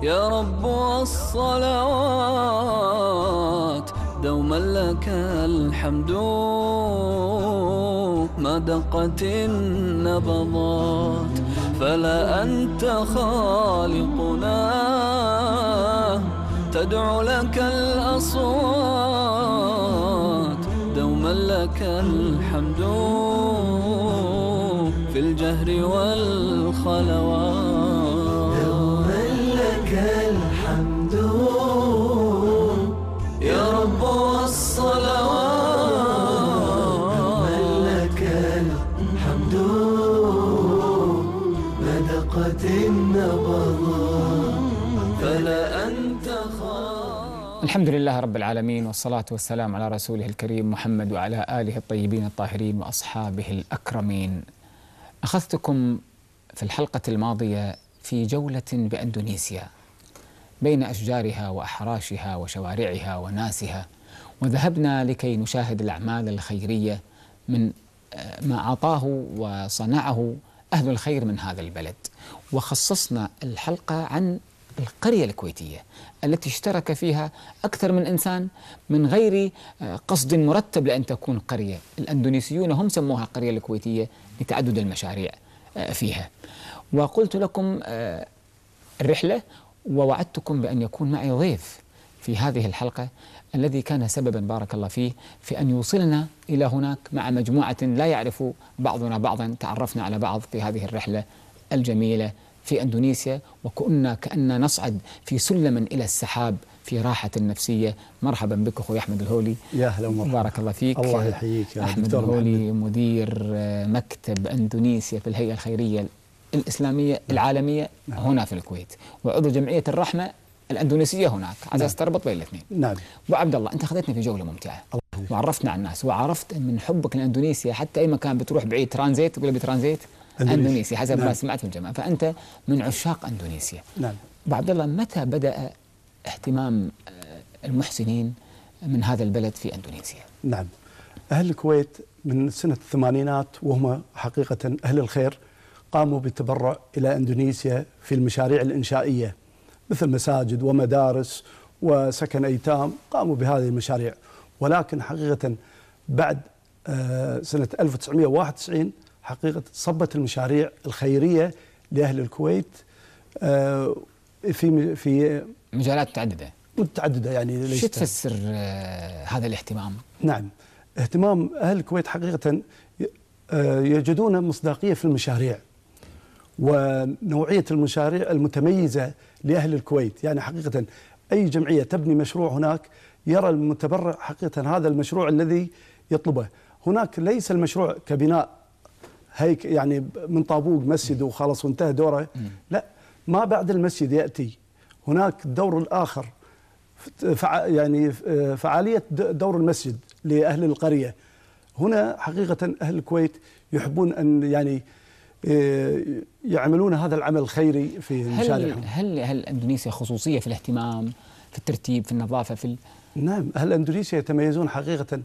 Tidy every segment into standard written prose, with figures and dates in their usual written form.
يا رب والصلوات دوما لك الحمد ما دقت النبضات، فلا أنت خالقنا تدعو لك الأصوات، دوما لك الحمد في الجهر والخلوات، دوما لك الحمد يا رب والصلوات، دوما لك الحمد ما دقت النبضات، فلا أنت الحمد لله رب العالمين، والصلاة والسلام على رسوله الكريم محمد وعلى آله الطيبين الطاهرين وأصحابه الأكرمين. أخذتكم في الحلقة الماضية في جولة بأندونيسيا بين أشجارها وأحراشها وشوارعها وناسها، وذهبنا لكي نشاهد الأعمال الخيرية من ما أعطاه وصنعه أهل الخير من هذا البلد. وخصصنا الحلقة عن القرية الكويتية التي اشترك فيها أكثر من إنسان من غير قصد مرتب لأن تكون قرية. الأندونيسيون هم سموها قرية الكويتية لتعدد المشاريع فيها. وقلت لكم الرحلة، ووعدتكم بأن يكون معي ضيف في هذه الحلقة الذي كان سببا بارك الله فيه في أن يوصلنا إلى هناك مع مجموعة لا يعرف بعضنا بعضا. تعرفنا على بعض في هذه الرحلة الجميلة في أندونيسيا، كأننا نصعد في سلم إلى السحاب في راحة نفسية. مرحبا بك أخوي أحمد الهولي. يا هلا ومرحبا. بارك الله فيك. الله يحييك يا أحمد دكتور الهولي مدير مكتب أندونيسيا في الهيئة الخيرية الإسلامية العالمية هنا في الكويت، وعضو جمعية الرحمة الأندونيسية هناك. عايز استربط بين الاثنين. نعم. وعبد الله، أنت أخذتنا في جولة ممتعة وعرفتنا على الناس، وعرفت من حبك لأندونيسيا حتى أي مكان بتروح بعيد ترانزيت تقول بترانزيت أندونيسيا حسب ما سمعت في الجماعة، فأنت من عشاق أندونيسيا. نعم. عبد الله، متى بدأ اهتمام المحسنين من هذا البلد في أندونيسيا؟ نعم، أهل الكويت من سنة الثمانينات وهم حقيقة أهل الخير قاموا بالتبرع إلى أندونيسيا في المشاريع الإنشائية مثل مساجد ومدارس وسكن أيتام، قاموا بهذه المشاريع. ولكن حقيقة بعد سنة 1991 حقيقة صبت المشاريع الخيرية لأهل الكويت في مجالات متعددة يعني. شو تفسر هذا الاهتمام؟ نعم، اهتمام أهل الكويت حقيقة يجدون مصداقية في المشاريع ونوعية المشاريع المتميزة لأهل الكويت. يعني حقيقة أي جمعية تبني مشروع هناك يرى المتبرع حقيقة هذا المشروع الذي يطلبه. هناك ليس المشروع كبناء هيك يعني من طابوق مسجد وخلاص وانتهى دوره، لا، ما بعد المسجد يأتي هناك الدور الآخر، يعني فعالية دور المسجد لأهل القرية. هنا حقيقة أهل الكويت يحبون أن يعني يعملون هذا العمل الخيري في مشاريعهم. هل أندونيسيا خصوصية في الاهتمام، في الترتيب، في النظافة، نعم، أهل أندونيسيا يتميزون حقيقة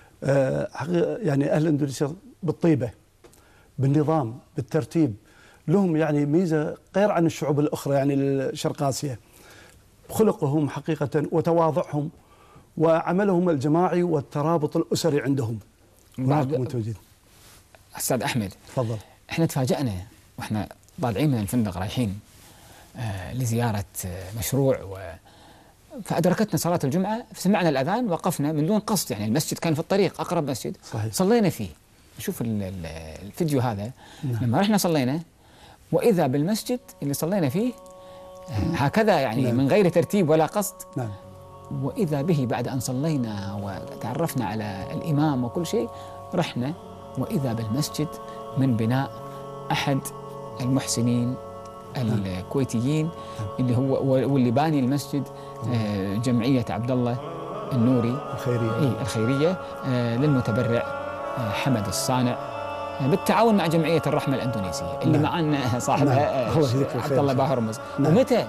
يعني أهل أندونيسيا بالطيبة، بالنظام، بالترتيب. لهم يعني ميزة غير عن الشعوب الأخرى يعني الشرق آسيا، خلقهم حقيقة وتواضعهم وعملهم الجماعي والترابط الأسري عندهم. معكم متواجد. أستاذ أحمد، تفضل. احنا تفاجأنا واحنا طالعين من الفندق رايحين لزيارة مشروع، فأدركتنا صلاة الجمعة، فسمعنا الأذان، وقفنا من دون قصد، يعني المسجد كان في الطريق، أقرب مسجد. صحيح. صلينا فيه. نشوف الفيديو هذا. نعم. لما رحنا صلينا وإذا بالمسجد اللي صلينا فيه هكذا يعني. نعم. من غير ترتيب ولا قصد. نعم. وإذا به بعد أن صلينا وتعرفنا على الإمام وكل شيء، رحنا وإذا بالمسجد من بناء أحد المحسنين الكويتيين اللي هو واللي باني المسجد جمعية عبد الله النوري الخيرية للمتبرع حمد الصانع بالتعاون مع جمعية الرحمة الأندونيسية اللي معنا صاحبها عبد الله باهرمز. ومتى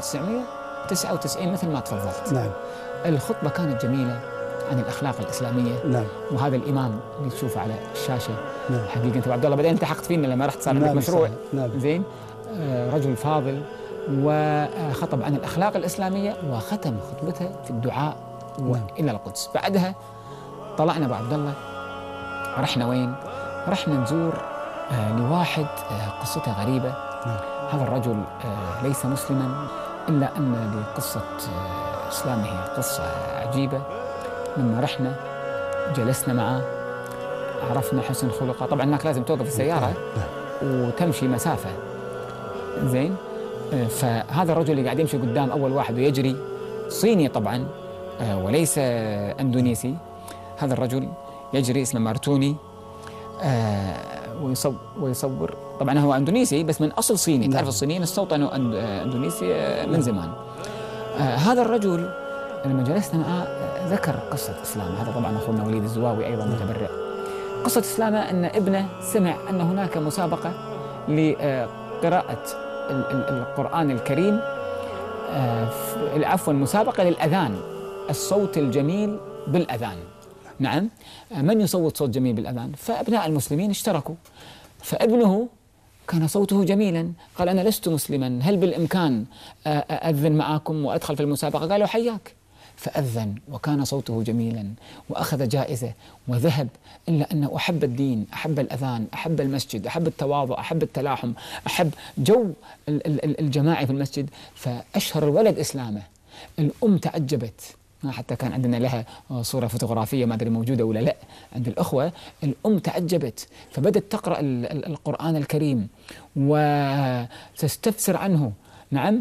1999 مثل ما تفضلت. نعم. الخطبة كانت جميلة عن الأخلاق الإسلامية. نعم. وهذا الإمام اللي تشوفه على الشاشة. نعم. حقيقة أنت عبد الله بعدين التحقت فينا لما رحت صار عندك مشروع. نعم. زين. رجل فاضل وخطب عن الأخلاق الإسلامية، وختم خطبته في الدعاء إلى القدس. بعدها طلعنا أبو عبد الله، رحنا وين؟ رحنا نزور لواحد قصته غريبة. هذا الرجل ليس مسلما، إلا أن لقصة إسلامه قصة عجيبة. لما رحنا جلسنا معه، عرفنا حسن خلقه. طبعا هناك لازم توقف السيارة وتمشي مسافة، زين. فهذا الرجل اللي قاعد يمشي قدام أول واحد ويجري صيني طبعا وليس أندونيسي. هذا الرجل يجري، اسمه مارتوني، ويصور. طبعا هو أندونيسي بس من أصل صيني. تعرف الصينيين استوطنوا أندونيسي من زمان. هذا الرجل لما جلسنا معه ذكر قصة إسلامه. هذا طبعا أخونا وليد الزواوي أيضا متبرع. قصة إسلامه أن ابنه سمع أن هناك مسابقة لقراءة القرآن الكريم، عفوا مسابقة للأذان، الصوت الجميل بالأذان. نعم، من يصوت صوت جميل بالأذان؟ فأبناء المسلمين اشتركوا. فابنه كان صوته جميلا، قال أنا لست مسلما، هل بالإمكان أذن معكم وأدخل في المسابقة؟ قالوا حياك. فأذن وكان صوته جميلا وأخذ جائزة وذهب. إلا أنه أحب الدين، أحب الأذان، أحب المسجد، أحب التواضع، أحب التلاحم، أحب جو الجماعي في المسجد. فأشهر الولد إسلامه. الأم تعجبت، حتى كان عندنا لها صورة فوتوغرافية ما أدري موجودة ولا لا عند الأخوة. الأم تعجبت فبدت تقرأ القرآن الكريم وتستفسر عنه، نعم،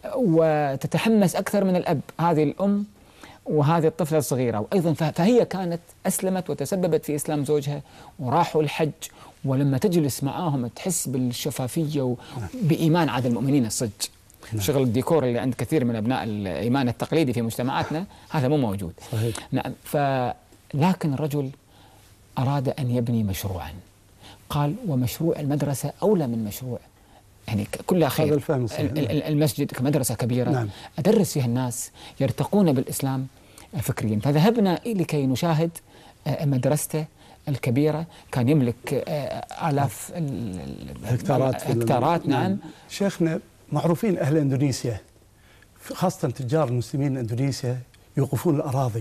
وتتحمس أكثر من الأب، هذه الأم وهذه الطفلة الصغيرة. وأيضا فهي كانت أسلمت وتسببت في إسلام زوجها وراحوا الحج. ولما تجلس معاهم تحس بالشفافية وبإيمان عاد المؤمنين الصدق. شغل الديكور اللي عند كثير من أبناء الإيمان التقليدي في مجتمعاتنا هذا مو موجود. صحيح. نعم. لكن الرجل أراد أن يبني مشروعا. قال ومشروع المدرسة أولى من مشروع، يعني كلها خير. هذا الفهم. المسجد كمدرسة كبيرة، نعم، أدرس فيها الناس يرتقون بالإسلام فكريا. فذهبنا لكي نشاهد مدرسته الكبيرة. كان يملك آلاف هكتارات. نعم. شيخنا، معروفين أهل إندونيسيا، خاصة تجار المسلمين إندونيسيا يوقفون الأراضي،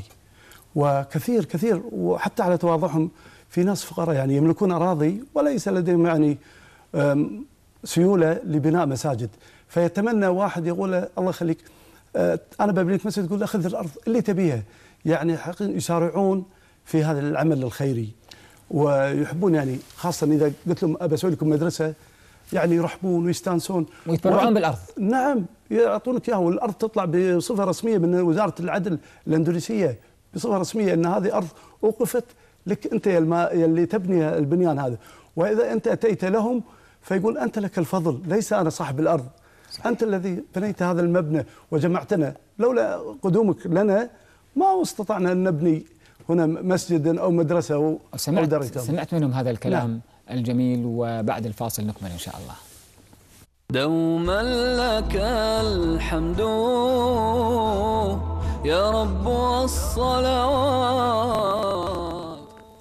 وكثير وحتى على تواضعهم في ناس فقراء يعني يملكون أراضي وليس لديهم يعني سيولة لبناء مساجد. فيتمنى واحد يقول الله يخليك أنا ببني لك مسجد، يقول أخذ الأرض اللي تبيها. يعني حقيقة يسارعون في هذا العمل الخيري ويحبون، يعني خاصة إذا قلت لهم أبى أسوي لكم مدرسة يعني يرحبون ويستانسون ويتبرعون بالأرض. نعم، يعطونك إياها، والأرض تطلع بصفة رسمية من وزارة العدل الإندونيسية بصفة رسمية أن هذه أرض أوقفت لك أنت اللي تبني البنيان هذا. وإذا أنت أتيت لهم فيقول أنت لك الفضل، ليس أنا صاحب الأرض. صحيح. أنت الذي بنيت هذا المبنى وجمعتنا، لولا قدومك لنا ما استطعنا أن نبني هنا مسجدا أو مدرسة أو درجة. سمعت منهم هذا الكلام. نعم. الجميل. وبعد الفاصل نكمل إن شاء الله. دوما لك الحمد يا رب والصلوات.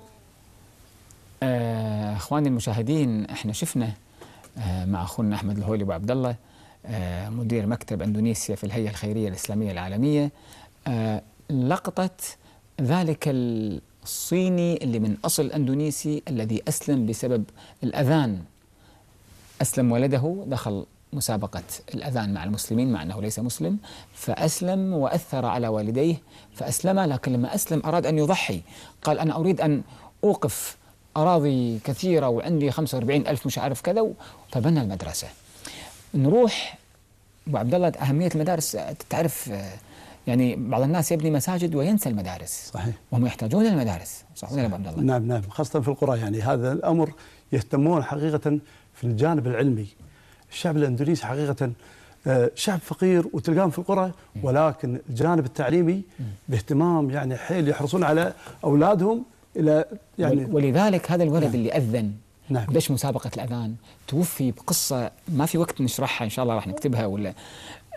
اخواني المشاهدين، احنا شفنا مع اخونا احمد الهولي ابو عبد الله مدير مكتب اندونيسيا في الهيئة الخيرية الإسلامية العالمية لقطة ذلك الصيني اللي من أصل أندونيسي الذي أسلم بسبب الأذان. أسلم ولده، دخل مسابقة الأذان مع المسلمين مع أنه ليس مسلم، فأسلم وأثر على والديه فأسلم. لكن لما أسلم أراد أن يضحي، قال أنا أريد أن أوقف أراضي كثيرة وعندي 45,000 مش عارف كذا، فبنى المدرسة. نروح أبو عبد الله، أهمية المدارس تعرف، يعني بعض الناس يبني مساجد وينسى المدارس. صحيح. وهم يحتاجون المدارس. صح ولا أبو عبد الله؟ نعم نعم، خاصة في القرى. يعني هذا الأمر يهتمون حقيقة في الجانب العلمي. الشعب الإندونيسي حقيقة شعب فقير وتلقاهم في القرى، ولكن الجانب التعليمي باهتمام يعني حيل يحرصون على أولادهم إلى يعني. ولذلك هذا الولد نعم. اللي أذن نعم. مسابقة الأذان توفي بقصة ما في وقت نشرحها، إن شاء الله راح نكتبها، ولا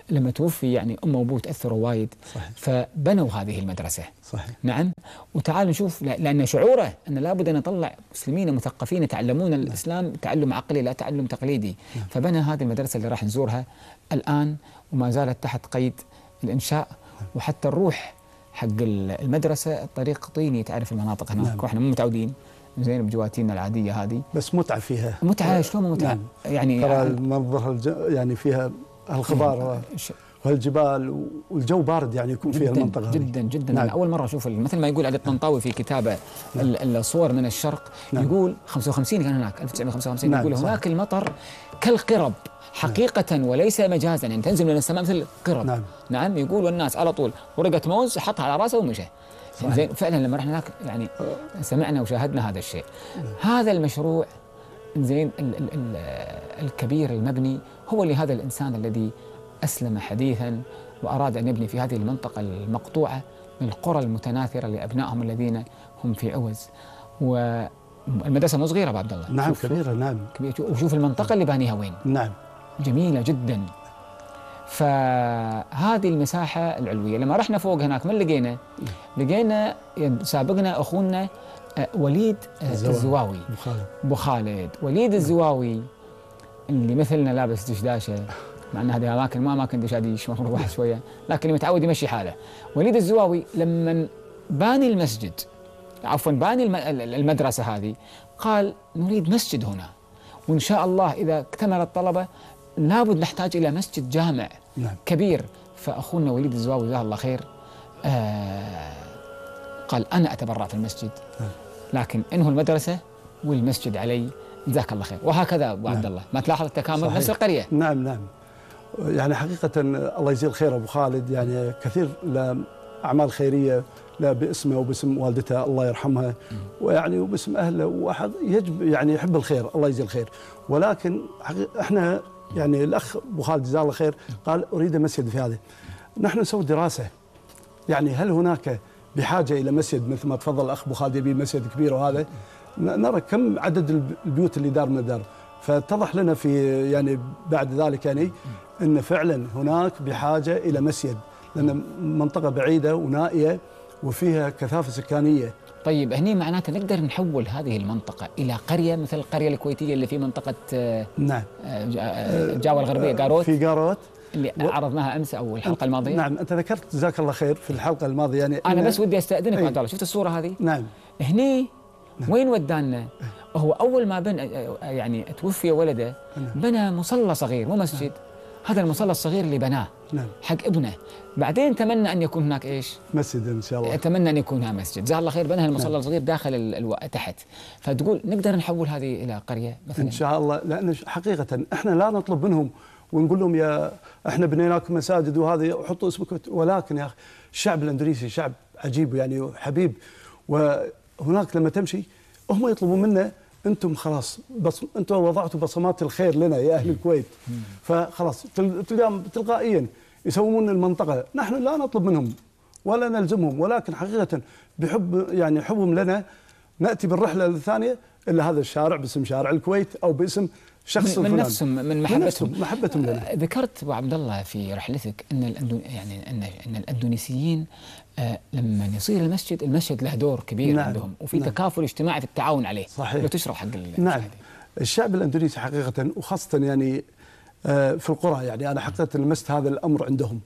لما توفي يعني أمه وأبوه تأثروا وايد، صحيح. فبنوا هذه المدرسة. صحيح. نعم. وتعالوا نشوف، لأن شعوره أن لابد أن نطلع مسلمين مثقفين يتعلمون الإسلام تعلم عقلي لا تعلم تقليدي. فبنى هذه المدرسة اللي راح نزورها الآن وما زالت تحت قيد الإنشاء، وحتى الروح حق المدرسة الطريق طيني، تعرف المناطق هناك واحنا مو متعودين زين بجواتينا العادية هذه، بس متعة فيها. متعة شلون متعة؟ نعم. يعني ترى المنظر يعني فيها الخضار والجبال والجو بارد، يعني يكون فيها المنطقة جدا جدا. نعم. أنا أول مرة أشوف مثل ما يقول علي الطنطاوي في كتابه الصور من الشرق. نعم. يقول 55 كان هناك 1955. نعم. يقول هناك صح. المطر كالقرب حقيقة وليس مجازا، يعني تنزل من السماء مثل القرب. نعم. نعم. يقول والناس على طول ورقة موز حطها على راسه ومشى. زين فعلا لما رحنا هناك يعني سمعنا وشاهدنا هذا الشيء. هذا المشروع زين الكبير المبني هو لهذا الإنسان الذي أسلم حديثا وأراد أن يبني في هذه المنطقة المقطوعة من القرى المتناثرة لأبنائهم الذين هم في عوز. والمدرسة مو صغيرة أبو عبد الله. نعم كبيرة. نعم كبيرة. وشوف المنطقة اللي بانيها وين. نعم جميلة جدا. فهذه المساحة العلوية لما رحنا فوق هناك من لقينا؟ لقينا سابقنا أخونا وليد الزواوي أبو خالد. وليد الزواوي اللي مثلنا لابس دشداشة، مع أن هذه أماكن ما أماكن دشاديش، المفروض واحد شوية لكن متعود يمشي حاله. وليد الزواوي لما باني المسجد، عفوا باني المدرسة هذه، قال نريد مسجد هنا، وإن شاء الله إذا اكتمل الطلبة لابد نحتاج إلى مسجد جامع. نعم. كبير. فأخونا وليد الزواوي جزاه الله خير قال أنا أتبرع في المسجد، لكن انهوا المدرسة والمسجد علي، جزاك الله خير. وهكذا أبو عبد الله ما تلاحظ التكامل نفس القرية. نعم نعم. يعني حقيقة الله يجزيه الخير أبو خالد، يعني كثير أعمال خيرية لا باسمه وباسم والدته الله يرحمها، ويعني وباسم أهله، وأحد يجب يعني يحب الخير الله يجزيه الخير. ولكن احنا يعني الأخ أبو خالد جزاه الله خير قال أريد مسجد في هذا. نحن نسوي دراسة يعني هل هناك بحاجة إلى مسجد مثل ما تفضل الأخ أبو خالد يبي مسجد كبير، وهذا نرى كم عدد البيوت اللي دار من الدار، فاتضح لنا في يعني بعد ذلك يعني أن فعلا هناك بحاجة إلى مسجد، لأن منطقة بعيدة ونائية وفيها كثافة سكانية. طيب هني معناته نقدر نحول هذه المنطقة إلى قرية مثل القرية الكويتية اللي في منطقة نعم جاوة الغربية قاروت، في قاروت اللي عرضناها أمس أو الحلقة الماضية. نعم أنت ذكرت جزاك الله خير في الحلقة الماضية. يعني أنا بس ودي أستأذنك عبد الله، شفت الصورة هذه؟ نعم. هني نعم. وين ودانا؟ هو أول ما بنى يعني توفي ولده بنى مصلى صغير مو مسجد. هذا المصلى الصغير اللي بناه حق ابنه، بعدين تمنى أن يكون هناك إيش؟ مسجد إن شاء الله. تمنى أن يكون هناك مسجد، جزاه الله خير، بنى المصلى الصغير داخل تحت. فتقول نقدر نحول هذه إلى قرية مثلا إن شاء الله، لأن حقيقة إحنا لا نطلب منهم ونقول لهم يا إحنا بنينا لكم مساجد وهذه حطوا اسمك، ولكن يا أخي الشعب الأندونيسي شعب عجيب يعني حبيب، وهناك لما تمشي هم يطلبوا منا أنتم خلاص بس أنتم وضعتوا بصمات الخير لنا يا أهل الكويت، فخلاص تلقاهم تلقائيا يسوون المنطقة. نحن لا نطلب منهم ولا نلزمهم، ولكن حقيقة بحب يعني حبهم لنا نأتي بالرحلة الثانية إلا هذا الشارع باسم شارع الكويت أو باسم شخص من نفسهم، من محبتهم لنا. ذكرت أبو عبد الله في رحلتك أن أن الأندونيسيين لما يصير المسجد له دور كبير. نعم. عندهم وفي تكافل اجتماعي في التعاون عليه. صحيح. لو تشرح حق نعم. الشعب الأندونيسي حقيقة وخاصة يعني في القرى، يعني أنا حقيقة لمست هذا الأمر عندهم،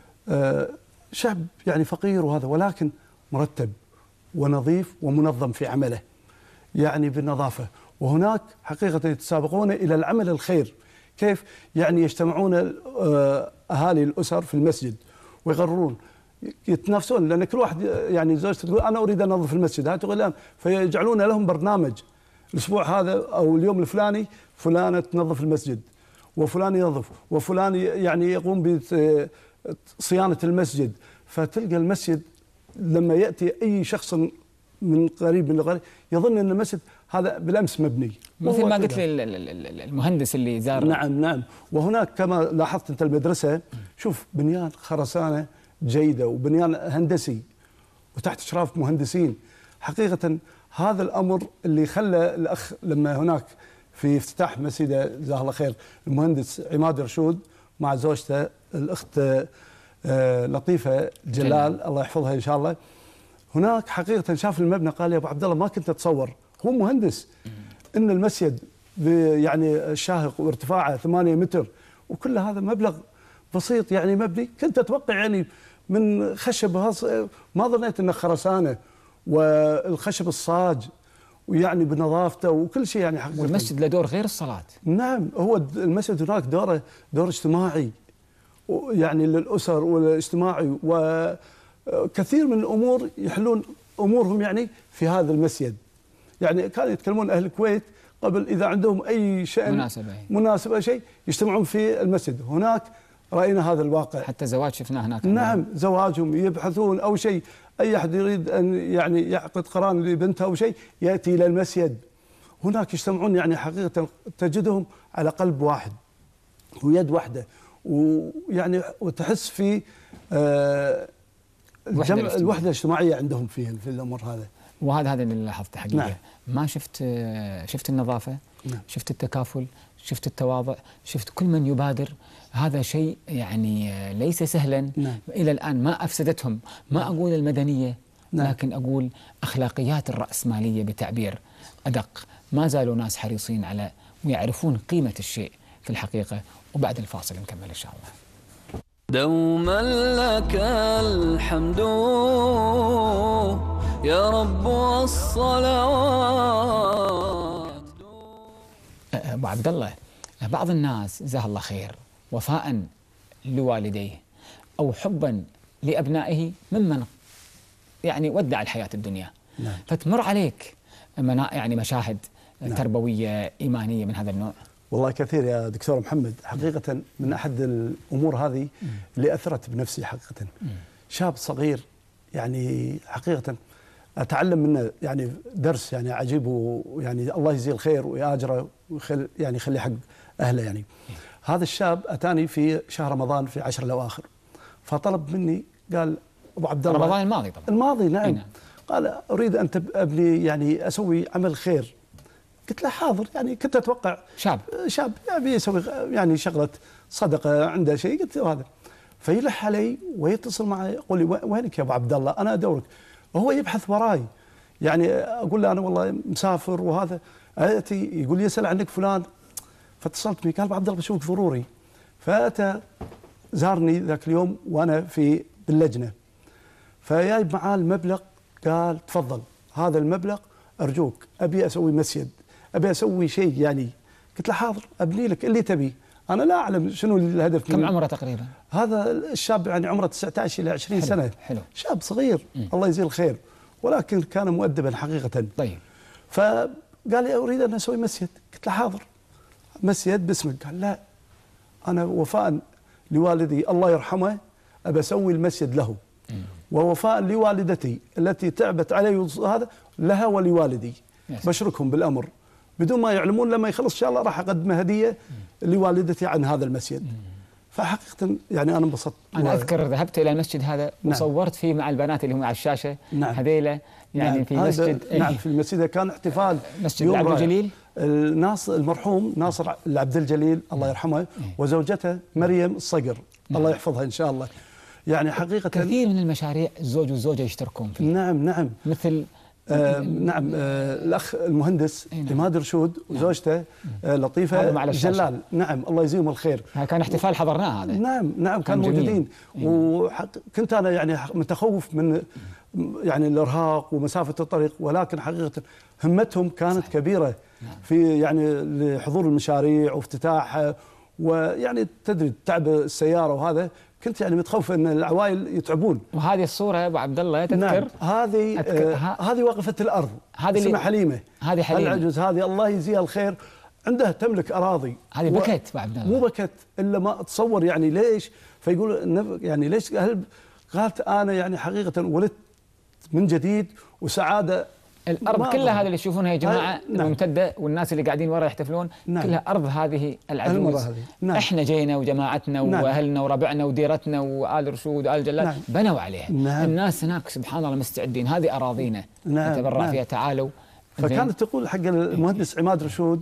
شعب يعني فقير وهذا، ولكن مرتب ونظيف ومنظم في عمله يعني بالنظافة. وهناك حقيقة يتسابقون إلى العمل الخير. كيف؟ يعني يجتمعون أهالي الأسر في المسجد ويقررون يتنافسون، لأن كل واحد يعني زوجته تقول أنا أريد أن أنظف المسجد، هذا تقول لا، فيجعلون لهم برنامج الأسبوع هذا أو اليوم الفلاني فلانة تنظف المسجد وفلان ينظف وفلان يعني يقوم بصيانة المسجد. فتلقى المسجد لما يأتي أي شخص من قريب من القريب يظن أن المسجد هذا بالأمس مبني، مثل ما قلت لي المهندس اللي زار. نعم نعم. وهناك كما لاحظت أنت المدرسة، شوف بنيان خرسانة جيدة وبنيان هندسي وتحت إشراف مهندسين. حقيقة هذا الأمر اللي خلى الأخ لما هناك في افتتاح مسجد جزاه الله خير المهندس عماد رشود مع زوجته الأخت لطيفة جلال الله يحفظها إن شاء الله. هناك حقيقة شاف المبنى قال يا أبو عبد الله ما كنت أتصور، هو مهندس، إن المسجد يعني الشاهق وارتفاعه 8 متر وكل هذا مبلغ بسيط يعني مبني. كنت أتوقع يعني من خشب ما ظنيت إنه خرسانة والخشب الصاج ويعني بنظافته وكل شيء يعني حقيقة. والمسجد له دور غير الصلاة. نعم، هو المسجد هناك دور اجتماعي يعني للأسر والاجتماعي، وكثير من الأمور يحلون أمورهم يعني في هذا المسجد. يعني كانوا يتكلمون أهل الكويت قبل إذا عندهم أي شأن مناسبة شيء يجتمعون في المسجد. هناك رأينا هذا الواقع، حتى زواج شفناه هناك. نعم، زواجهم يبحثون أو شيء، أي أحد يريد أن يعني يعقد قران لبنته أو شيء يأتي إلى المسجد. هناك يجتمعون يعني حقيقة تجدهم على قلب واحد ويد واحدة، ويعني وتحس في الوحدة الاجتماعية عندهم في الأمر هذا. وهذا اللي لاحظته حقيقة. نعم. ما شفت النظافة، نعم. شفت التكافل، شفت التواضع، شفت كل من يبادر. هذا شيء يعني ليس سهلا. نعم. إلى الآن ما أفسدتهم، ما أقول المدنية، نعم. لكن أقول أخلاقيات الرأسمالية بتعبير أدق. ما زالوا ناس حريصين على ويعرفون قيمة الشيء في الحقيقة. وبعد الفاصل نكمل إن شاء الله. دوما لك الحمد يا رب والصلوات. أبو عبد الله، بعض الناس جزاه الله خير وفاء لوالديه أو حبا لأبنائه ممن يعني ودع الحياة الدنيا. نعم. فتمر عليك يعني مشاهد نعم. تربوية إيمانية من هذا النوع؟ والله كثير يا دكتور محمد. حقيقة من أحد الأمور هذه اللي أثرت بنفسي حقيقة. شاب صغير يعني حقيقة أتعلم منه يعني درس يعني عجيب، ويعني الله يجزيه الخير ويأجره يعني يخلي حق أهله. يعني هذا الشاب أتاني في شهر رمضان في 10 الأواخر، فطلب مني قال أبو عبد الله، رمضان الماضي طبعا. الماضي نعم. نعم. قال أريد أن أبني يعني أسوي عمل خير. قلت له حاضر. يعني كنت أتوقع شاب يعني يسوي يعني شغلة صدقة عنده شيء. قلت له هذا، فيلح علي ويتصل معي يقول لي وينك يا أبو عبد الله، أنا أدورك. وهو يبحث وراي. يعني أقول له أنا والله مسافر وهذا، آتي يقول لي يسأل عنك فلان. فاتصلت بي قال أبو عبد الله بشوفك ضروري. فأتى زارني ذاك اليوم وأنا باللجنة، فجايب معاه المبلغ. قال تفضل هذا المبلغ أرجوك، أبي أسوي مسجد، أبي أسوي شيء يعني. قلت له حاضر أبني لك اللي تبي، أنا لا أعلم شنو الهدف. كم عمره تقريبا؟ هذا الشاب يعني عمره 19 إلى 20 سنة. حلو. شاب صغير الله يجزيه الخير، ولكن كان مؤدبا حقيقة. طيب. فقال لي أريد أن أسوي مسجد. قلت له حاضر، مسجد باسمك. قال لا، أنا وفاء لوالدي الله يرحمه أبى أسوي المسجد له، ووفاء لوالدتي التي تعبت علي هذا لها ولوالدي، بشركهم بالأمر بدون ما يعلمون. لما يخلص إن شاء الله راح أقدم هدية لوالدتي عن هذا المسجد. فحقيقة يعني أنا انبسطت. أنا أذكر ذهبت إلى المسجد هذا وصورت فيه مع البنات اللي هم على الشاشة. نعم. هذيلة يعني. نعم. في مسجد نعم في المسجد كان احتفال مسجد عبد الجليل، المرحوم ناصر عبد الجليل الله يرحمه وزوجته مريم الصقر الله يحفظها إن شاء الله. يعني حقيقة كثير من المشاريع الزوج والزوجة يشتركون فيه. نعم مثل نعم الأخ المهندس عماد رشود وزوجته لطيفة جلال. نعم الله يجزيهم الخير. كان احتفال حضرناه هذا. نعم كانوا موجودين. وكنت أنا يعني متخوف من يعني الإرهاق ومسافة الطريق، ولكن حقيقة همتهم كانت كبيرة في يعني لحضور المشاريع وافتتاحها. ويعني تدري تعب السيارة وهذا، كنت يعني متخوف ان العوائل يتعبون. وهذه الصورة يا ابو عبد الله تذكر؟ نعم. هذه وقفة الأرض، هذه اسمها حليمة. هذه حليمة العجوز هذه الله يجزيها الخير، عندها تملك أراضي. هذه بكت ابو عبد الله، مو بكت إلا ما أتصور يعني ليش. فيقول يعني ليش قالت أنا يعني حقيقة ولدت من جديد وسعادة. الأرض كلها هذه اللي تشوفونها يا جماعة ممتدة، والناس اللي قاعدين ورا يحتفلون كلها أرض هذه العجوز. إحنا جينا وجماعتنا وأهلنا وربعنا وديرتنا وآل رشود وآل جلال بنوا عليها. الناس هناك سبحان الله مستعدين، هذه أراضينا نتبرع فيها، تعالوا. فكانت تقول حق المهندس عماد رشود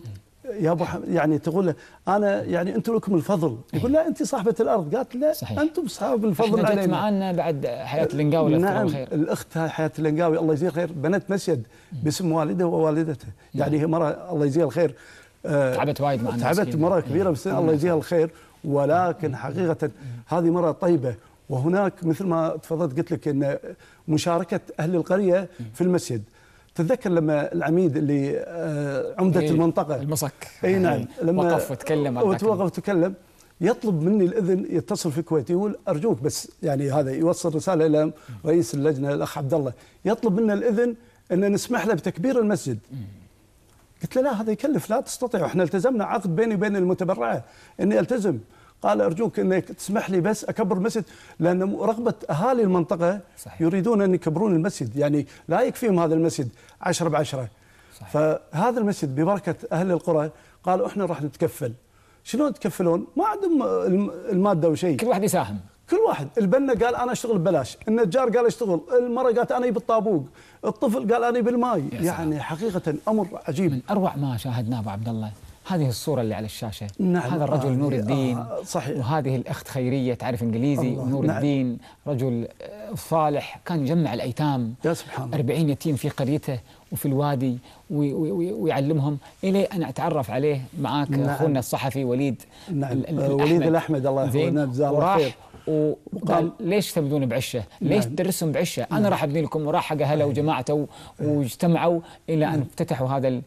يا ابو يعني تقول له انا يعني انتم لكم الفضل، يقول لا انت صاحبه الارض، قالت لا صحيح. انتم اصحاب الفضل احنا جت علينا. معنا بعد حياه الانقاوي الله نعم الخير. الاخت حياه الانقاوي الله يجزيها خير بنت مسجد باسم والده ووالدته، يعني هي مره الله يجزيها الخير تعبت وايد معنا، تعبت مره كبيره بس الله يجزيها الخير، ولكن حقيقه هذه مره طيبه. وهناك مثل ما تفضلت قلت لك ان مشاركه اهل القريه في المسجد. تتذكر لما العميد اللي عمده المنطقه المصك اي نعم لما وقف وتكلم يطلب مني الاذن يتصل في الكويت، يقول ارجوك بس يعني هذا يوصل رساله الى رئيس اللجنه الاخ عبد الله، يطلب منا الاذن ان نسمح له بتكبير المسجد. قلت له لا هذا يكلف لا تستطيع، احنا التزمنا عقد بيني وبين المتبرعه اني التزم. قال ارجوك انك تسمح لي بس اكبر المسجد، لان رغبه اهالي المنطقه صحيح. يريدون ان يكبرون المسجد، يعني لا يكفيهم هذا المسجد 10 ب10. فهذا المسجد ببركه اهل القرى قالوا احنا راح نتكفل. شلون يتكفلون؟ ما عندهم الماده وشيء، كل واحد يساهم، كل واحد. البنا قال انا اشتغل ببلاش، النجار قال اشتغل، المراه قالت انا بالطابوق، الطفل قال انا بالماي، يعني حقيقه امر عجيب. من اروع ما شاهدناه ابو عبد الله هذه الصورة اللي على الشاشة. نعم. هذا الرجل نور الدين صحيح. وهذه الأخت خيرية تعرف إنجليزي، ونور نعم. الدين رجل صالح كان يجمع الأيتام، يا سبحان الله، 40 يتيم في وفي الوادي ويعلمهم إلي أن أتعرف عليه معاك. نعم. أخونا الصحفي وليد نعم. وليد الأحمد الله يحفظه جزاه الله خير. وقال ليش تبدون بعشه؟ ليش تدرسون بعشه؟ أنا راح أبني لكم. وراح حق أهله وجماعته واجتمعوا إلى أن افتتحوا هذا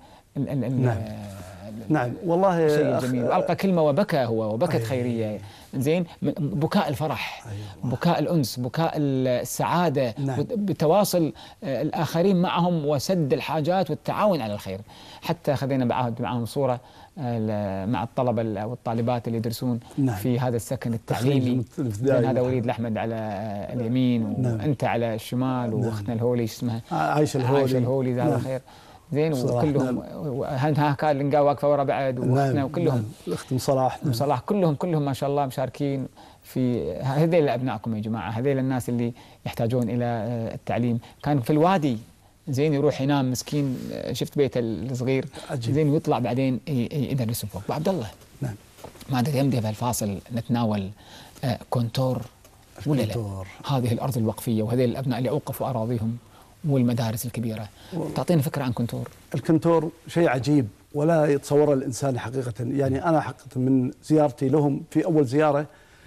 نعم والله شيء جميل. وألقى كلمة وبكى هو وبكت خيرية. زين، بكاء الفرح، بكاء الأنس، بكاء السعادة، بتواصل الآخرين معهم وسد الحاجات والتعاون على الخير. حتى خذينا معهم صورة مع الطلبة والطالبات اللي يدرسون في هذا السكن التعليمي. هذا وليد الأحمد على اليمين وأنت على الشمال، وأختنا الهولي اسمها عايشة الهولي جزاها خير. زين، وكلهم ها كان الانقاء واقفه ورا بعد، واختنا وكلهم الاخت صلاح صلاح كلهم ما شاء الله مشاركين في هذيل ابنائكم يا جماعه، هذيل الناس اللي يحتاجون الى التعليم. كان في الوادي زين يروح ينام مسكين، شفت بيته الصغير زين، ويطلع بعدين يدرس فوق. ابو عبد الله نعم ما ادري يمدي بهالفاصل نتناول كونتور ولا لا؟ هذه الارض الوقفيه وهذيل الابناء اللي اوقفوا اراضيهم والمدارس الكبيرة، تعطينا فكرة عن كونتور. الكونتور شيء عجيب ولا يتصوره الإنسان حقيقة. يعني أنا حقيقة من زيارتي لهم في أول زيارة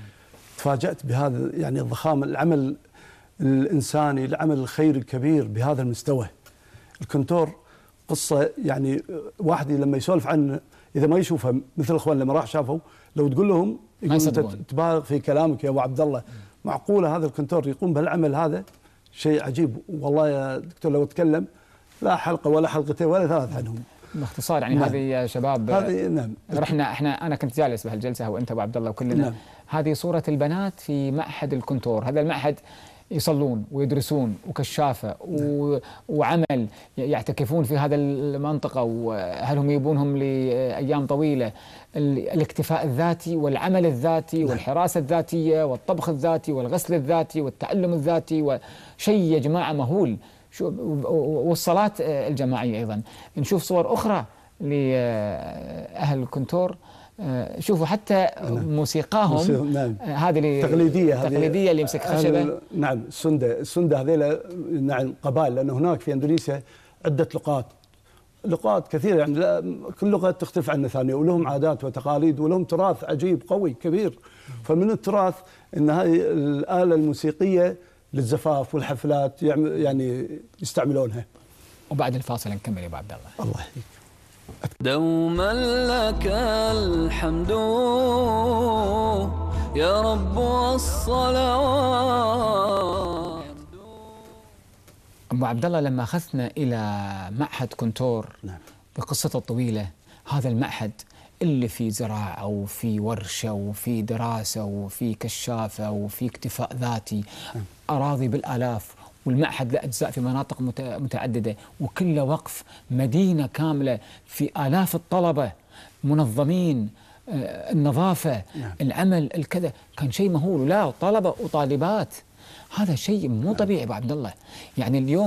تفاجأت بهذا يعني الضخامة، العمل الإنساني، العمل الخيري الكبير بهذا المستوى. الكونتور قصة يعني واحد لما يسولف عنه إذا ما يشوفها مثل الأخوان لما راح شافوا، لو تقول لهم تبالغ في كلامك يا أبو عبد الله. معقولة هذا الكونتور يقوم بهالعمل هذا؟ شيء عجيب والله يا دكتور. لو اتكلم لا حلقه ولا حلقتين ولا ثلاث عنهم. باختصار يعني هذه يا شباب، هذه نعم انا كنت جالس بهالجلسه وانت ابو عبد الله وكلنا. نعم. هذه صوره البنات في معهد الكونتور. هذا المعهد يصلون ويدرسون وكشافه وعمل، يعتكفون في هذا المنطقه، واهلهم يبونهم لايام طويله. الاكتفاء الذاتي والعمل الذاتي والحراسه الذاتيه والطبخ الذاتي والغسل الذاتي والتعلم الذاتي، وشيء يا جماعه مهول. والصلاه الجماعيه ايضا. نشوف صور اخرى لاهل الكونتور، شوفوا حتى موسيقاهم هذه التقليديه اللي يمسك خشبه. نعم السنده هذيلا نعم قبائل، لأن هناك في اندونيسيا عده لغات كثيره، يعني كل لغه تختلف عن الثانيه، ولهم عادات وتقاليد ولهم تراث عجيب قوي كبير. فمن التراث ان هذه الاله الموسيقيه للزفاف والحفلات يعني يستعملونها. وبعد الفاصل نكمل يا ابو عبد الله. الله يحييك. دوما لك الحمد يا رب والصلوات. ابو عبد الله لما اخذنا الى معهد كونتور بقصته الطويله، هذا المعهد اللي في زراعه وفي ورشه وفي دراسه وفي كشافه وفي اكتفاء ذاتي، اراضي بالالاف، والمعهد له أجزاء في مناطق متعددة، وكله وقف مدينة كاملة في آلاف الطلبة منظمين، النظافة العمل الكذا، كان شيء مهول. لا طلبة وطالبات، هذا شيء مو طبيعي أبو عبد الله. يعني اليوم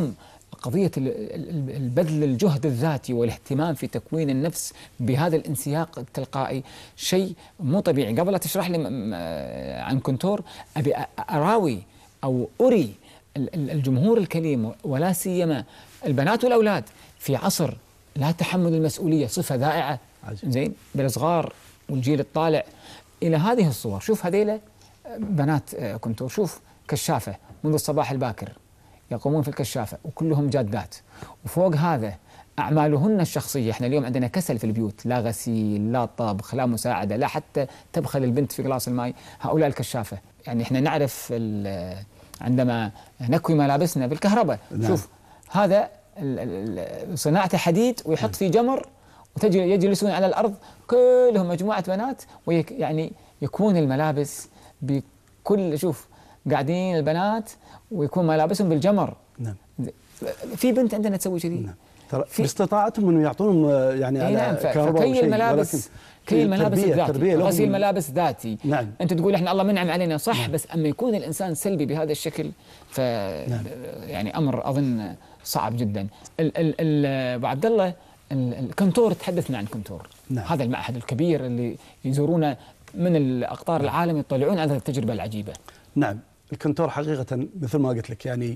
قضية البذل الجهد الذاتي والاهتمام في تكوين النفس بهذا الانسياق التلقائي شيء مو طبيعي. قبل لا تشرح لي عن كنتور أبي أراوي أو أري الجمهور الكريم ولا سيما البنات والأولاد في عصر لا تحمل المسؤولية صفة ذائعة زين بالصغار والجيل الطالع إلى هذه الصور. شوف هذيله بنات كنتور، شوف كشافة منذ الصباح الباكر يقومون في الكشافة وكلهم جادات، وفوق هذا أعمالهن الشخصية. احنا اليوم عندنا كسل في البيوت، لا غسيل لا طبخ لا مساعدة لا حتى تبخل البنت في قلاص الماء. هؤلاء الكشافة يعني احنا نعرف عندما نكوي ملابسنا بالكهرباء نعم. شوف هذا صناعته حديد ويحط فيه جمر وتجي يجلسون على الأرض كلهم مجموعة بنات ويعني يكون الملابس بكل شوف قاعدين البنات ويكون ملابسهم بالجمر نعم. في بنت عندنا تسوي كذي نعم. ترى باستطاعتهم انه يعطونهم يعني على نعم. كهرباء كي الملابس كي الملابس ذاتي، غسيل ملابس ذاتي نعم. انت تقول احنا الله منعم علينا صح نعم. بس اما يكون الانسان سلبي بهذا الشكل ف نعم. يعني امر اظن صعب جدا. ابو عبد الله الكنتور، تحدثنا عن كنتور نعم. هذا المعهد الكبير اللي يزورونه من الاقطار العالم يطلعون على التجربه العجيبه. نعم الكنتور حقيقه مثل ما قلت لك يعني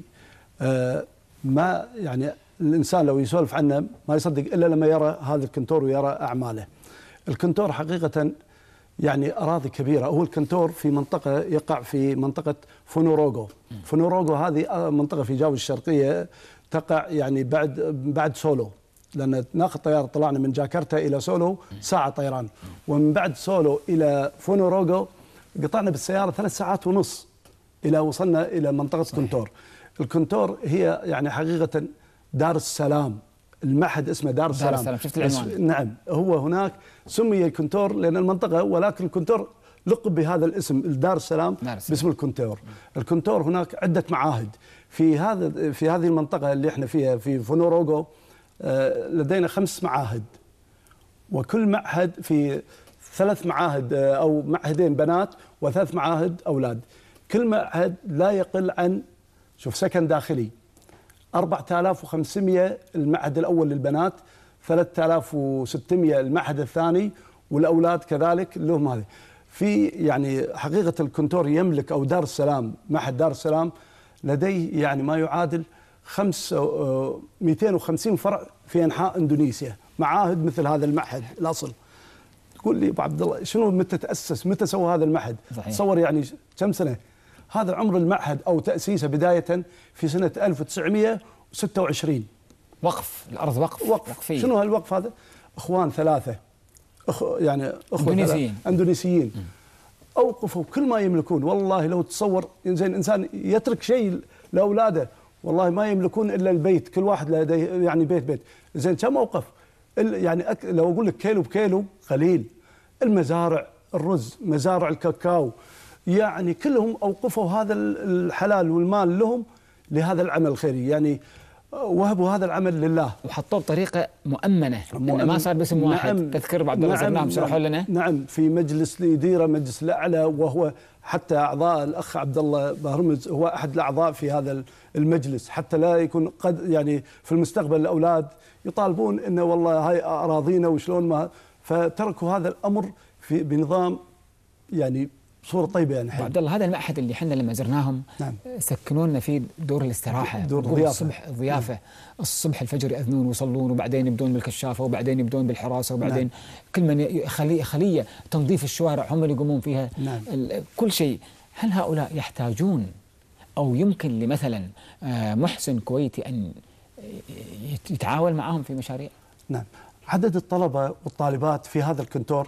ما يعني الانسان لو يسولف عنه ما يصدق الا لما يرى هذا الكنتور ويرى اعماله. الكنتور حقيقه يعني اراضي كبيره. هو الكنتور في منطقه يقع في منطقه فونوروغو. فونوروغو هذه منطقه في جاوة الشرقيه تقع يعني بعد سولو، لأن ناخذ طيارة طلعنا من جاكرتا إلى سولو ساعة طيران، ومن بعد سولو إلى فونوروغو قطعنا بالسيارة 3 ساعات ونص إلى وصلنا إلى منطقة كنتور. الكنتور هي يعني حقيقة دار السلام، المعهد اسمه دار السلام. شفت العنوان؟ نعم هو هناك سمي الكنتور لأن المنطقة، ولكن الكنتور لقب بهذا الاسم دار السلام باسم الكنتور. الكنتور هناك عدة معاهد في هذه المنطقة اللي احنا فيها في فونوروغو. لدينا 5 معاهد، وكل معهد في 3 معاهد أو معهدين بنات و3 معاهد أولاد. كل معهد لا يقل عن شوف سكن داخلي 4500 المعهد الأول للبنات، 3600 المعهد الثاني، والأولاد كذلك لهم هذه. في يعني حقيقة الكنتور يملك أو دار السلام، معهد دار السلام لديه يعني ما يعادل 250 فرع في أنحاء إندونيسيا، معاهد مثل هذا المعهد الأصل. تقول لي أبو عبد الله شنو متى تأسس، متى سوى هذا المعهد؟ تصور يعني كم سنة هذا عمر المعهد أو تأسيسه؟ بداية في سنة 1926. وقف الأرض وقفية. شنو هالوقف هذا؟ إخوان 3 يعني أخوة إندونيسيين أوقفوا كل ما يملكون. والله لو تصور زين إنسان يترك شيء لأولاده والله ما يملكون إلا البيت، كل واحد لديه يعني بيت زين كم موقف يعني لو أقول لك كيلو بكيلو قليل. المزارع الرز، مزارع الكاكاو، يعني كلهم أوقفوا هذا الحلال والمال لهم لهذا العمل الخيري، يعني وهبوا هذا العمل لله وحطوه بطريقة مؤمنة. ما صار باسم واحد. نعم. تذكر أبو عبد الله زرناهم شرحوا لنا. نعم في مجلس الإدارة، مجلس الأعلى، وهو حتى أعضاء الأخ عبد الله بهرمز هو أحد الأعضاء في هذا المجلس، حتى لا يكون قد يعني في المستقبل الأولاد يطالبون إنه والله هاي أراضينا وشلون ما، فتركوا هذا الأمر بنظام يعني صورة طيبة. يعني عبد الله هذا المعهد اللي احنا لما زرناهم نعم. سكنونا فيه دور الاستراحة، دور الصبح الضيافة. نعم. الصبح الفجر يأذنون ويصلون، وبعدين يبدون بالكشافة، وبعدين يبدون بالحراسة، وبعدين نعم. كل من خلية تنظيف الشوارع هم اللي يقومون فيها. نعم. كل شيء. هل هؤلاء يحتاجون أو يمكن لمثلا محسن كويتي أن يتعاون معهم في مشاريع؟ نعم. عدد الطلبة والطالبات في هذا الكنتور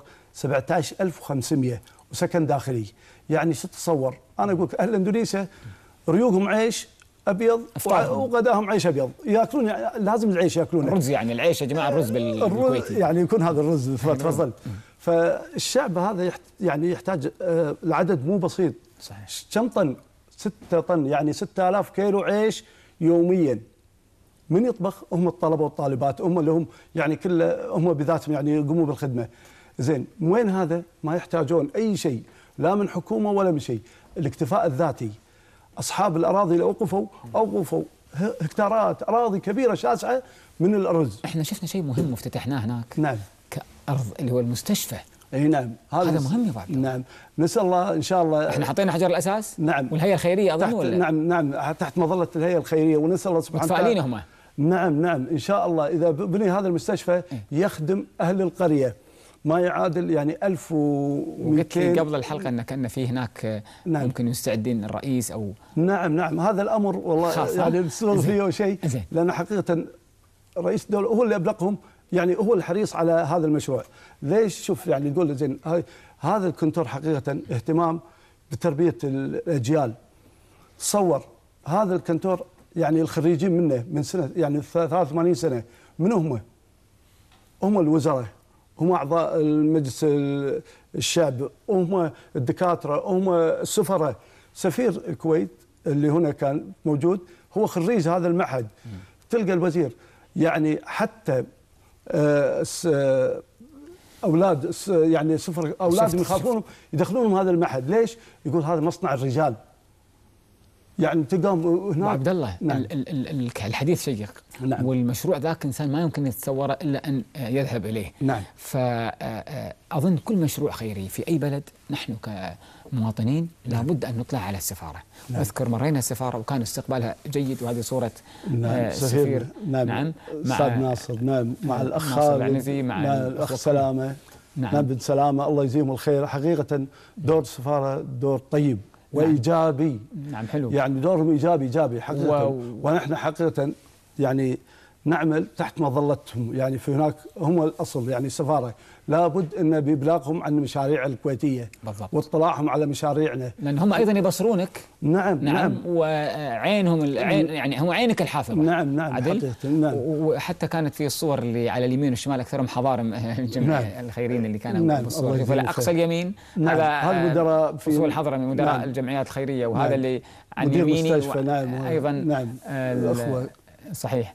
17500 وسكن داخلي. يعني تتصور أنا أقول أهل إندونيسيا ريوقهم عيش أبيض وغداهم عيش أبيض، يأكلون يعني لازم العيش يأكلونه. الرز يعني العيش يا جماعة، الرز بالكويتي يعني يكون هذا الرز. تفضل. فالشعب هذا يعني يحتاج العدد مو بسيط. صحيح. كم طن؟ 6 طن، يعني 6000 كيلو عيش يوميا. من يطبخ؟ هم الطلبة والطالبات، هم اللي هم يعني هم بذاتهم يعني يقوموا بالخدمة. زين وين هذا؟ ما يحتاجون أي شيء لا من حكومة ولا من شيء. الاكتفاء الذاتي. أصحاب الأراضي اللي أوقفوا هكتارات أراضي كبيرة شاسعة من الأرز. احنا شفنا شيء مهم وافتتحناه هناك. نعم. كأرض اللي هو المستشفى. اي نعم، هذا مهم يا ابو عبد الله. نعم، نسال الله ان شاء الله. احنا حطينا حجر الاساس. نعم. والهيئه الخيريه اظن ولا؟ نعم تحت مظله الهيئه الخيريه، ونسال الله سبحانه وتعالى. متفائلين هم. نعم ان شاء الله اذا بني هذا المستشفى يخدم اهل القريه ما يعادل يعني 1200. وقلت لي قبل الحلقه ان كان في هناك نعم. ممكن يستعدين الرئيس او نعم هذا الامر والله يعني السر فيه شيء، لان حقيقه رئيس الدوله هو اللي ابلغهم، يعني هو الحريص على هذا المشروع. ليش؟ شوف يعني تقول زين هذا الكنتور حقيقه اهتمام بتربيه الاجيال. تصور هذا الكنتور يعني الخريجين منه من سنه يعني 83 سنه، من هم الوزراء، هم اعضاء المجلس الشعب، هم الدكاتره، هم السفراء. سفير الكويت اللي هنا كان موجود هو خريج هذا المعهد. تلقى الوزير يعني حتى اولاد يعني اولادهم يخافون يدخلونهم هذا المعهد. ليش؟ يقول هذا مصنع الرجال. يعني تقام هناك. عبد الله نعم. الحديث شيق. نعم. والمشروع ذاك انسان ما يمكن يتصوره الا ان يذهب اليه. نعم. فاظن كل مشروع خيري في اي بلد نحن كمواطنين لابد ان نطلع على السفاره. نعم. اذكر مرينا السفاره وكان استقبالها جيد، وهذه صوره السفير. نعم استاذ ناصر. نعم مع الاخ خالد، مع الاخ سلامه. نعم بن سلامه، الله يجزيهم الخير. حقيقه دور السفاره دور طيب وايجابي. نعم حلو، يعني دورهم ايجابي حقيقه. ونحن حقيقه يعني نعمل تحت مظلتهم، يعني في هناك هم الاصل. يعني السفاره لابد ان بابلاغهم عن المشاريع الكويتيه بالضبط، واطلاعهم على مشاريعنا، لان هم ايضا يبصرونك. نعم وعينهم العين، يعني هو عينك الحافظه. نعم عدل. نعم. وحتى كانت في الصور اللي على اليمين والشمال اكثرهم حضارم الجميع. نعم. الخيرين اللي كانوا نعم. بالصور. فلا اقصى اليمين نعم. هذا مدراء في فصول الحضرمي، مدراء نعم. الجمعيات الخيريه. وهذا نعم. اللي عن يميني نعم. ايضا نعم. الاخوه. صحيح.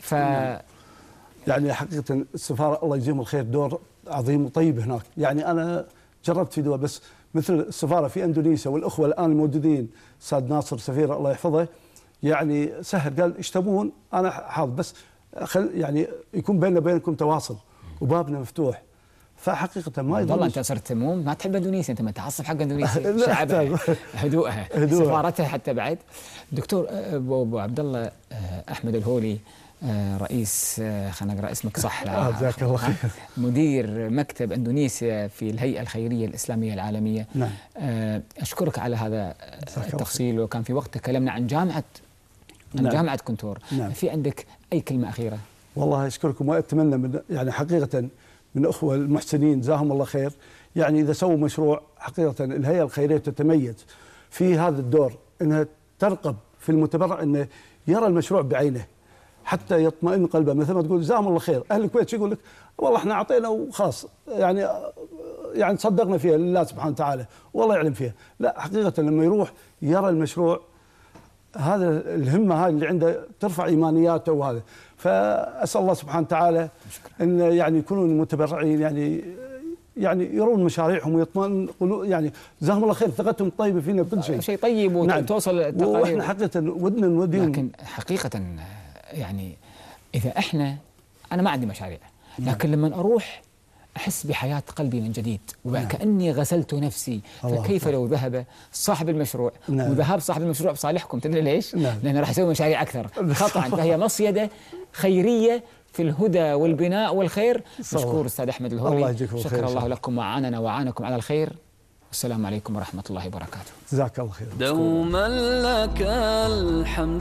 يعني حقيقه السفاره الله يجزيهم الخير دور عظيم وطيب هناك. يعني انا جربت في دول، بس مثل السفاره في اندونيسيا والاخوه الان الموجودين، استاذ ناصر سفير الله يحفظه، يعني سهل قال ايش تبون انا حاضر، بس يعني يكون بيننا وبينكم تواصل وبابنا مفتوح. فحقيقه ما والله انت صرت ما تحب اندونيسيا، انت متعصب حق اندونيسيا. شعبها، هدوءها، سفارتها حتى بعد. دكتور ابو عبد الله احمد الهولي، رئيس، خلينا نقرا اسمك صح، جزاك الله خير، مدير مكتب اندونيسيا في الهيئه الخيريه الاسلاميه العالميه. نعم. اشكرك على هذا التفصيل. وكان في وقت تكلمنا عن جامعه نعم. جامعه كنتور. نعم. في عندك اي كلمه اخيره؟ والله اشكركم واتمنى من يعني حقيقه من اخوه المحسنين جزاهم الله خير، يعني اذا سووا مشروع حقيقه الهيئه الخيريه تتميز في هذا الدور، انها ترقب في المتبرع انه يرى المشروع بعينه حتى يطمئن قلبه. مثل ما تقول جزاهم الله خير، اهل الكويت يقول لك والله احنا اعطينا وخلاص، يعني صدقنا فيها لله سبحانه وتعالى والله يعلم فيها. لا حقيقه لما يروح يرى المشروع، هذا الهمه هاي اللي عنده ترفع ايمانياته. وهذا فاسال الله سبحانه وتعالى ان يعني يكونوا المتبرعين يعني يرون مشاريعهم ويطمئن يعني جزاهم الله خير، ثقتهم طيبه فينا بكل شيء طيب وتوصل نعم. واحنا حقيقه ودنا نوديهم. لكن حقيقه يعني اذا انا ما عندي مشاريع، لكن لما اروح احس بحياه قلبي من جديد، وكاني غسلت نفسي. فكيف لو ذهب صاحب المشروع وذهاب صاحب المشروع بصالحكم؟ تدري ليش؟ لانه راح يسوي مشاريع اكثر قطعا. فهي مصيده خيريه في الهدى والبناء والخير. مشكور استاذ احمد الهولي، شكر الله لكم وعاننا وعانكم على الخير. والسلام عليكم ورحمه الله وبركاته. جزاك الله خير. دوما لك الحمد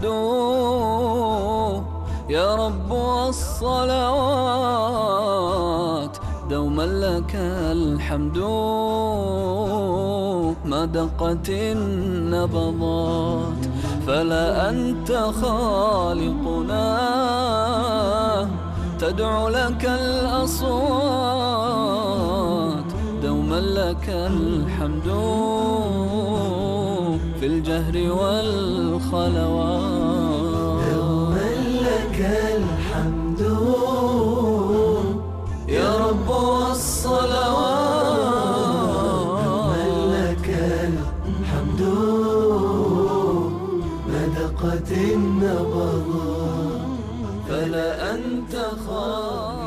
يا رب والصلوات، دوما لك الحمد ما دقت النبضات، فلا أنت خالقنا تدعو لك الأصوات، دوما لك الحمد في الجهر والخلوات، دوما لك الحمد يا رب والصلوات، دوما لك الحمد ما دقت دمعة نبضت. فلا أنت خالق